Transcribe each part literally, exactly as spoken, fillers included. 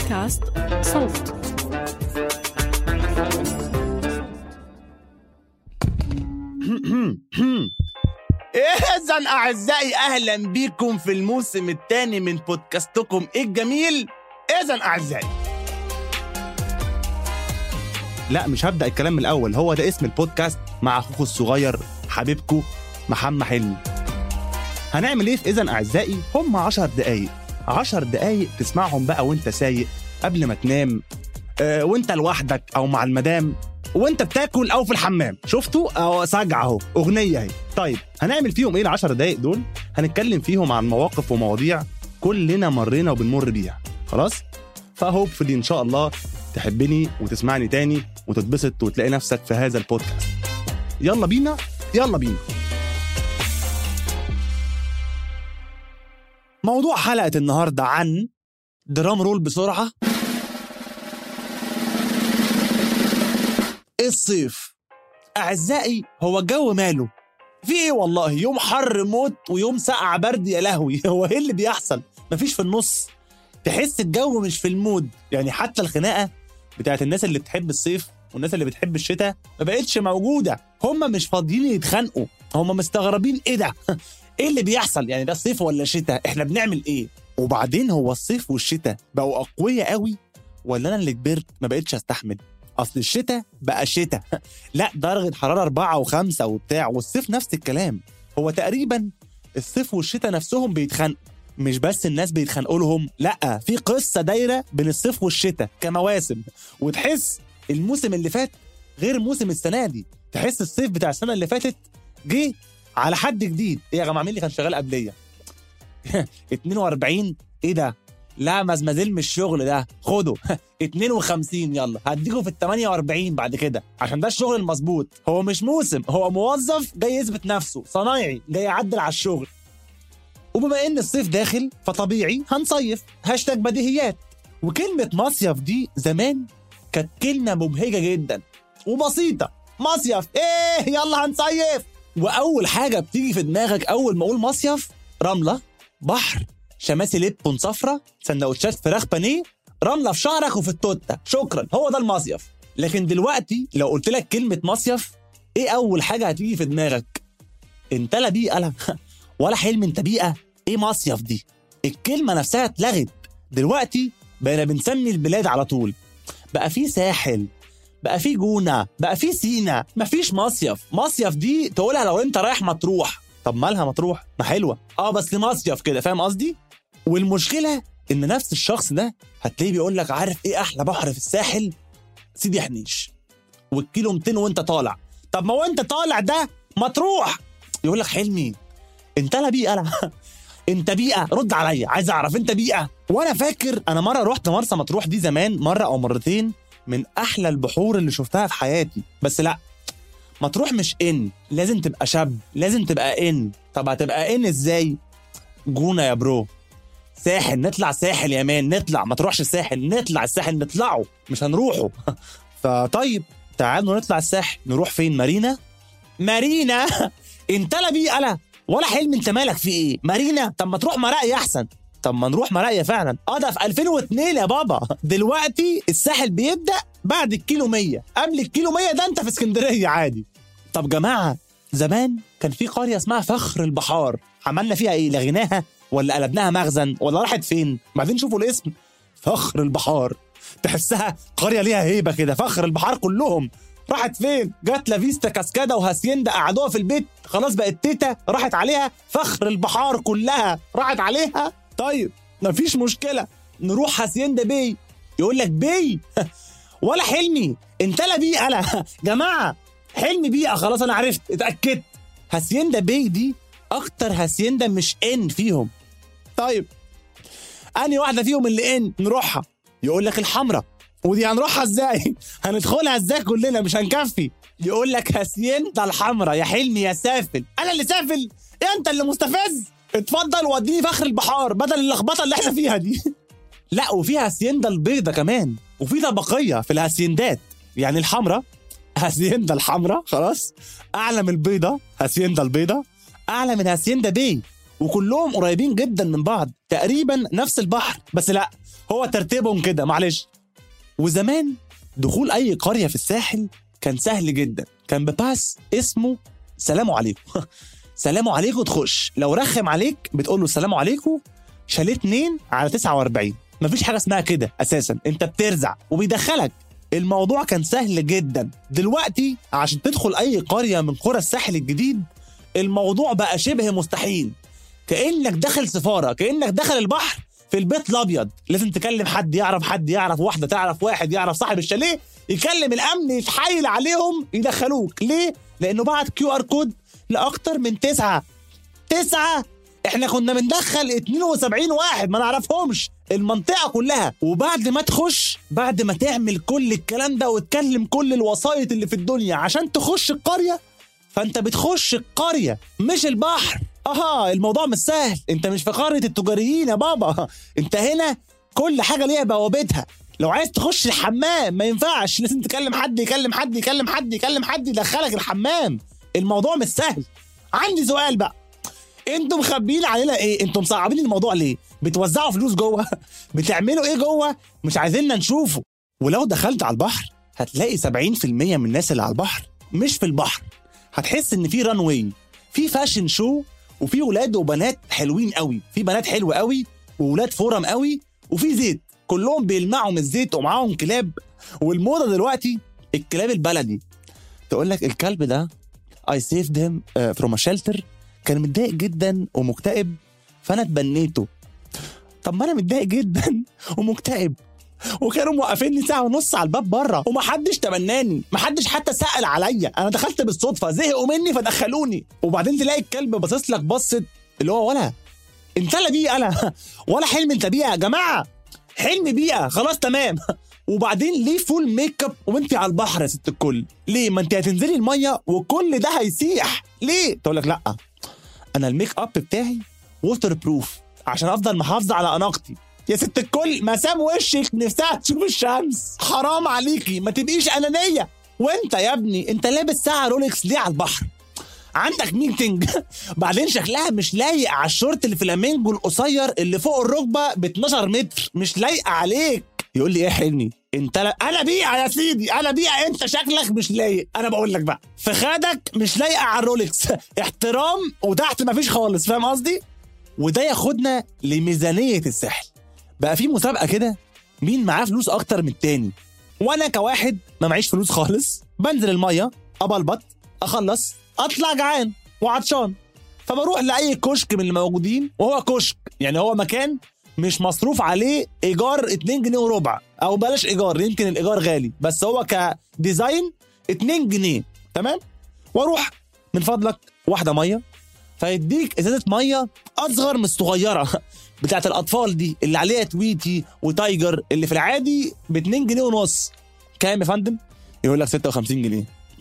بودكاست صوت. إذن أعزائي أهلا بكم في الموسم الثاني من بودكاستكم الجميل. إذن أعزائي، لا مش هبدأ الكلام من الأول، هو ده اسم البودكاست مع أخوكم الصغير حبيبكم محمد حلمي. هنعمل إيه في إذن أعزائي؟ هم عشر دقايق عشر دقايق تسمعهم بقى وانت سايق، قبل ما تنام، آه، وانت لوحدك أو مع المدام، وانت بتاكل او في الحمام. شفتوا او سجع اهو اغنيه اهي. طيب هنعمل فيهم ايه العشر دقايق دول؟ هنتكلم فيهم عن مواقف ومواضيع كلنا مرينا وبنمر بيها. خلاص، فهوب في دي ان شاء الله تحبني وتسمعني تاني وتتبسط وتلاقي نفسك في هذا البودكاست. يلا بينا يلا بينا. موضوع حلقه النهارده عن درام رول بسرعه. الصيف أعزائي، هو الجو ماله؟ في إيه والله؟ يوم حر موت ويوم ساقع برد يا لهوي. هو إيه اللي بيحصل؟ مفيش في النص. تحس الجو مش في المود. يعني حتى الخناقة بتاعت الناس اللي بتحب الصيف والناس اللي بتحب الشتاء ما بقتش موجودة. هم مش فاضيين يتخانقوا، هم مستغربين إيه ده؟ إيه اللي بيحصل؟ يعني ده صيف ولا شتاء؟ إحنا بنعمل إيه؟ وبعدين هو الصيف والشتاء بقوا أقوياء قوي ولا أنا اللي كبرت ما بقتش أستحمل؟ أصل الشتاء بقى شتاء لا درجة حرارة أربعة وخمسة وبتاع، والصيف نفس الكلام. هو تقريبا الصيف والشتاء نفسهم بيتخانقوا، مش بس الناس بيتخانقوا لهم، لا في قصة دايرة بين الصيف والشتاء كمواسم. وتحس الموسم اللي فات غير الموسم السنة دي. تحس الصيف بتاع السنة اللي فاتت جه على حد جديد. ايه يا جماعة، مين اللي كان شغال قبلية؟ اتنين وأربعين ايه ده؟ لا مزمزل من الشغل ده، خدوا اتنين وخمسين يلا هديكوا في التمانية وأربعين بعد كده، عشان ده الشغل المظبوط. هو مش موسم، هو موظف جاي يثبت نفسه، صنايعي جاي يعدل على الشغل. وبما ان الصيف داخل فطبيعي هنصيف، هاشتاج بديهيات. وكلمة مصيف دي زمان كانت كلمة مبهجة جدا وبسيطة. مصيف ايه، يلا هنصيف. واول حاجة بتيجي في دماغك اول ما اقول مصيف، رملة، بحر، شماسي ليبون صفرة، سندوتشات فراخ بانيه، رملة في شعرك وفي التوتة، شكرا، هو ده المصيف. لكن دلوقتي لو قلت لك كلمة مصيف، ايه اول حاجة هتيجي في دماغك؟ انت لا بيئة لا ولا حلم، انت بيئة ايه مصيف دي؟ الكلمة نفسها اتلغت. دلوقتي بقينا بنسمي البلاد على طول. بقى في ساحل، بقى في جونة، بقى في سينا، مفيش مصيف. مصيف دي تقولها لو انت رايح مطروح. طب مالها مطروح؟ ما حلوة، اه بس مصيف كده، فاهم قصدي؟ والمشكلة إن نفس الشخص ده هتلاقيه بيقول لك عارف إيه أحلى بحر في الساحل؟ سيدي حنيش، والكيلو ميتين وأنت طالع. طب ما وأنت طالع ده مطروح. يقول لك حلمي أنت لا بيئة لا أنت بيئة، رد عليا، عايز أعرف أنت بيئة. وأنا فاكر أنا مرة رحت مرسى مطروح دي زمان، مرة أو مرتين، من أحلى البحور اللي شفتها في حياتي. بس لا، مطروح مش إن، لازم تبقى شاب، لازم تبقى إن. طب هتبقى إن إزاي؟ جونة يا برو، ساحل، نطلع ساحل يا مان، نطلع، ما تروحش الساحل، نطلع الساحل، نطلعه مش هنروحه. فطيب تعالوا نطلع الساحل، نروح فين؟ مارينا؟ مارينا انت لا بيه ألا ولا حلم، انت مالك في ايه؟ مارينا؟ طب ما تروح مراقية احسن. طب ما نروح مراقية فعلا، اه ده في ألفين واتنين يا بابا. دلوقتي الساحل بيبدأ بعد الكيلو مية، قبل الكيلو مية ده انت في اسكندرية عادي. طب جماعة، زمان كان في قرية اسمها فخر البحار، عملنا فيها ايه؟ لغيناها ولا قلبناها مخزن ولا راحت فين؟ بعدين شوفوا الاسم، فخر البحار، تحسها قرية ليها هيبة كده. فخر البحار كلهم راحت فين؟ جات لافيستا كاسكادا وهاسيندا قعدوها في البيت، خلاص بقت تيتا راحت عليها. فخر البحار كلها راحت عليها. طيب مفيش مشكلة، نروح هاسيندا بي. يقول لك بي ولا حلمي انت لا بيئة لا جماعة، حلمي بيئة خلاص انا عرفت اتأكدت. هاسيندا بي دي اكتر هاسيندا مش ان فيهم. طيب اني واحدة فيهم اللي ان نروحها؟ يقول لك الحمراء. ودي هنروحها ازاي؟ هندخلها ازاي كلنا؟ مش هنكفي. يقول لك هاسيندا الحمراء يا حلمي يا سافل. انا اللي سافل؟ انت اللي مستفز. اتفضل وديني فخر البحار بدل اللخبطه اللي احنا فيها دي. لا وفي هاسيندا البيضة كمان، وفي طبقية في الهاسيندات. يعني الحمراء هاسيندا الحمراء خلاص، اعلى من البيضة هاسيندا البيضة، اعلى من هاسيندا بي، وكلهم قريبين جدا من بعض، تقريبا نفس البحر. بس لا، هو ترتيبهم كده معلش. وزمان دخول اي قريه في الساحل كان سهل جدا، كان بباس اسمه سلام عليكم. سلام عليكم تخش، لو رخم عليك بتقول له السلام عليكم شاليه اتنين على تسعة واربعين. مفيش حاجه اسمها كده اساسا، انت بترزع وبيدخلك. الموضوع كان سهل جدا. دلوقتي عشان تدخل اي قريه من قرى الساحل الجديد الموضوع بقى شبه مستحيل، كانك داخل سفاره، كانك داخل البحر في البيت الابيض. لازم تكلم حد يعرف حد يعرف واحده تعرف واحد يعرف صاحب الشاليه، يكلم الامن يتحايل عليهم يدخلوك. ليه؟ لانه بعت كيو ار كود لاكتر من تسعه تسعه. احنا كنا بندخل اتنين وسبعين واحد ما نعرفهمش المنطقه كلها. وبعد ما تخش، بعد ما تعمل كل الكلام ده وتكلم كل الوسائط اللي في الدنيا عشان تخش القريه، فانت بتخش القريه مش البحر. اها الموضوع مش سهل، انت مش في قاره التجاريين يا بابا، انت هنا كل حاجه ليها بوابتها. لو عايز تخش الحمام ما ينفعش، لازم تكلم حد يكلم حد يكلم حد يكلم حد يدخلك الحمام. الموضوع مش سهل. عندي سؤال بقى، انتوا مخبيين علينا ايه؟ انتوا مصعبين الموضوع ليه؟ بتوزعوا فلوس جوه؟ بتعملوا ايه جوه مش عايزيننا نشوفه؟ ولو دخلت على البحر هتلاقي سبعين في المية من الناس اللي على البحر مش في البحر. هتحس ان في ران واي، في فاشن شو، وفي ولاد وبنات حلوين قوي، في بنات حلوه قوي وولاد فورم قوي، وفي زيت كلهم بيلمعوا من الزيت ومعاهم كلاب. والموضه دلوقتي الكلاب البلدي. تقول لك الكلب ده I saved him from a shelter، كان متضايق جدا ومكتئب فانا اتبنيته. طب ما انا متضايق جدا ومكتئب وكانوا موقفيني ساعه ونص على الباب بره ومحدش تبناني، محدش حتى سأل عليا، انا دخلت بالصدفه زهقوا مني فدخلوني. وبعدين تلاقي الكلب باصص لك بصت اللي هو ولا انت لا بيئه انا ولا حلم انت بيئه يا جماعه، حلم بيئه خلاص تمام. وبعدين ليه فول ميك اب وانت على البحر يا ست الكل؟ ليه؟ ما انت هتنزلي الميه وكل ده هيسيح. ليه؟ تقول لك لا انا الميك اب بتاعي ووتر بروف عشان افضل محافظه على اناقتي. يا ست الكل ما ساب وشك نفسها تشوف الشمس، حرام عليكي ما تبقيش انانيه. وانت يا ابني انت لابس ساعه رولكس ليه على البحر؟ عندك ميتنج. بعدين شكلها مش لايق على الشورت الفلامينجو القصير اللي فوق الركبه ب اتناشر متر، مش لايقه عليك. يقول لي ايه حلمي انت؟ لا انا بيئه يا سيدي، انا بيئه، انت شكلك مش لايق. انا بقول لك بقى فخادك مش لايقه على الرولكس. احترام وتحت مفيش خالص، فاهم قصدي؟ وده ياخدنا لميزانيه الساحل. بقى في مسابقه كده مين معاه فلوس اكتر من التاني. وانا كواحد ما معيش فلوس خالص بنزل الميه ابلبط اخلص اطلع جعان وعطشان، فبروح لاي كشك من اللي موجودين، وهو كشك يعني هو مكان مش مصروف عليه ايجار اتنين جنيه وربع، او بلاش ايجار يمكن الايجار غالي بس هو كديزاين اتنين جنيه تمام. واروح من فضلك واحده ميه، فيديك ازازه ميه اصغر من الصغيره بتاعت الاطفال دي اللي عليها تويتي وتايجر اللي في العادي ب اتنين جنيه ونص. كام يا فندم؟ يقول لك ستة وخمسين جنيه.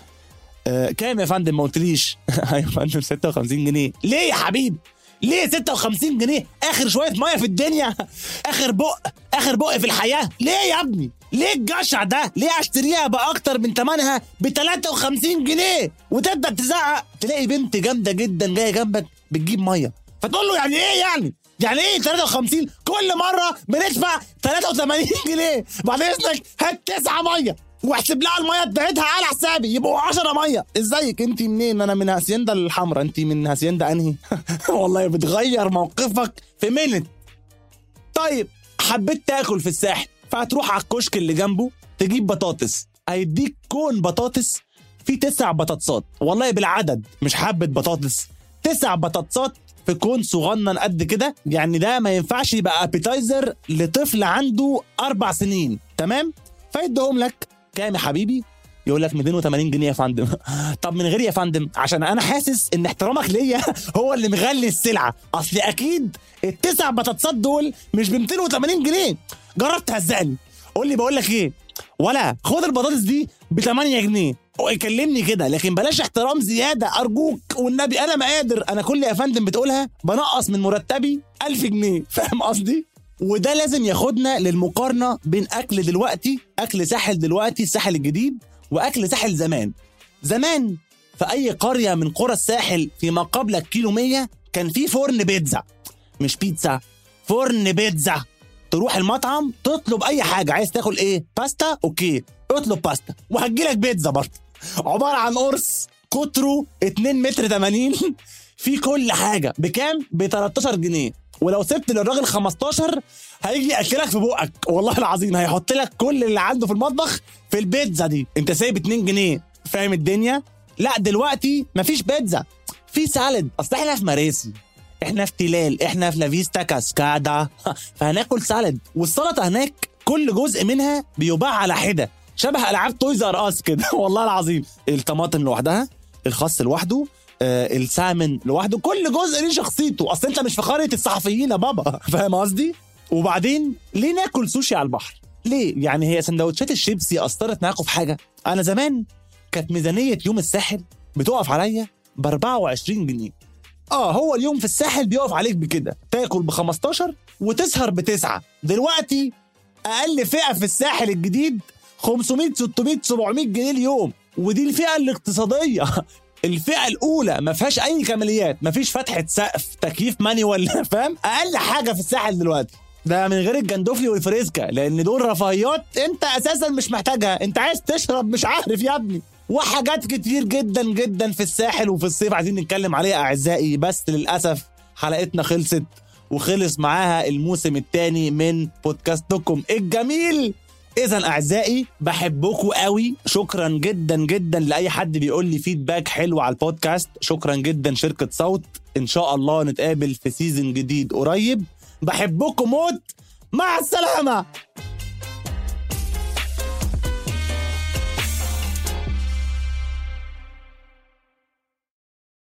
آه كام يا فندم؟ ما قلتليش. ايوه يا فندم ستة وخمسين جنيه. ليه يا حبيبي؟ ليه ستة وخمسين جنيه؟ اخر شويه ميه في الدنيا، اخر بق اخر بق في الحياه. ليه يا ابني؟ ليه الجشع ده؟ ليه اشتريها باكتر من ثمنها ب تلاتة وخمسين جنيه وتبدا تزعق؟ تلاقي بنت جامده جدا جايه جنبك بتجيب ميه، فتقول له يعني ايه يعني؟ يعني ايه تلاتة وخمسين؟ كل مره بندفع تلاتة وتمانين جنيه. بعد اذنك هات تسعه ميه واحسب لها الميه بتاعتها على حسابي يبقوا عشرة ميه. ازيك انت منين؟ انا من هاسيندا الحمراء. انت من هاسيندا انهي؟ والله بتغير موقفك في منت. طيب حبيت تاكل في الساحل فهتروح على الكشك اللي جنبه تجيب بطاطس، هيديك كون بطاطس فيه تسع بطاطسات، والله بالعدد مش حبه بطاطس، تسع بطاطسات في كون صغنن قد كده. يعني ده ما ينفعش يبقى ابيتايزر لطفل عنده اربع سنين تمام. فيديهم لك. كام يا حبيبي؟ يقول لك ميتين وتمانين جنيه يا فندم. طب من غير يا فندم عشان انا حاسس ان احترامك ليا هو اللي مغلي السلعه، اصل اكيد التسع بطاطسات دول مش ب ميتين وتمانين جنيه. جرب تهزقني، قول لي بقول لك ايه، ولا خد البطاطس دي ب تمانية جنيه ويكلمني كده، لكن بلاش احترام زياده ارجوك والنبي. انا ما قادر، انا كل يا فندم بتقولها بنقص من مرتبي ألف جنيه، فاهم قصدي؟ وده لازم ياخدنا للمقارنه بين اكل دلوقتي، اكل ساحل دلوقتي الساحل الجديد، واكل ساحل زمان. زمان في اي قريه من قرى الساحل فيما قبل الكيلو مية كان في فرن بيتزا، مش بيتزا، فرن بيتزا. تروح المطعم تطلب اي حاجه، عايز تاكل ايه؟ باستا، اوكي اطلب باستا وهتجيلك بيتزا برضه، عباره عن قرص قطره اتنين متر تمانين في كل حاجه بكام؟ ب تلتاشر جنيه، ولو سبت للراجل خمستاشر هيجي ياكلك في بقك والله العظيم، هيحط لك كل اللي عنده في المطبخ في البيتزا دي، انت سايب اتنين جنيه. فاهم الدنيا؟ لا دلوقتي مفيش بيتزا، في سالد. اصل احنا في مراسي، احنا في تلال، احنا في لافيستا كاسكادا فهناكل سالد. والسلطه هناك كل جزء منها بيباع على حده، شبه العاب تويز ار اس كده والله العظيم. الطماطم لوحدها، الخس لوحده، آه السامن لوحده، كل جزء ليه شخصيته. اصل انت مش في قريه الصحفيين يا بابا فاهم قصدي؟ وبعدين ليه ناكل سوشي على البحر؟ ليه؟ يعني هي سندوتشات الشيبسي اثرت معاكم في حاجه؟ انا زمان كانت ميزانيه يوم الساحل بتقف عليا ب اربعة وعشرين جنيه. اه هو اليوم في الساحل بيقف عليك بكده، تاكل ب خمستاشر وتسهر بتسعة. دلوقتي اقل فئه في الساحل الجديد خمسمية ستمية سبعمية جنيه اليوم، ودي الفئه الاقتصاديه. الفئه الاولى ما فيهاش اي كماليات، ما فيش فتحه سقف، تكييف مانيوال فاهم؟ اقل حاجه في الساحل دلوقتي ده من غير الجندوفلي والفريسكا، لان دول رفاهيات انت اساسا مش محتاجها، انت عايز تشرب مش عارف يا ابني. وحاجات كتير جدا جدا في الساحل وفي الصيف عايزين نتكلم عليها اعزائي، بس للاسف حلقتنا خلصت وخلص معاها الموسم الثاني من بودكاستكم الجميل. اذا اعزائي بحبكم قوي، شكرا جدا جدا لاي حد بيقول لي فيدباك حلو على البودكاست، شكرا جدا شركة صوت. ان شاء الله نتقابل في سيزن جديد قريب، بحبكم موت، مع السلامة.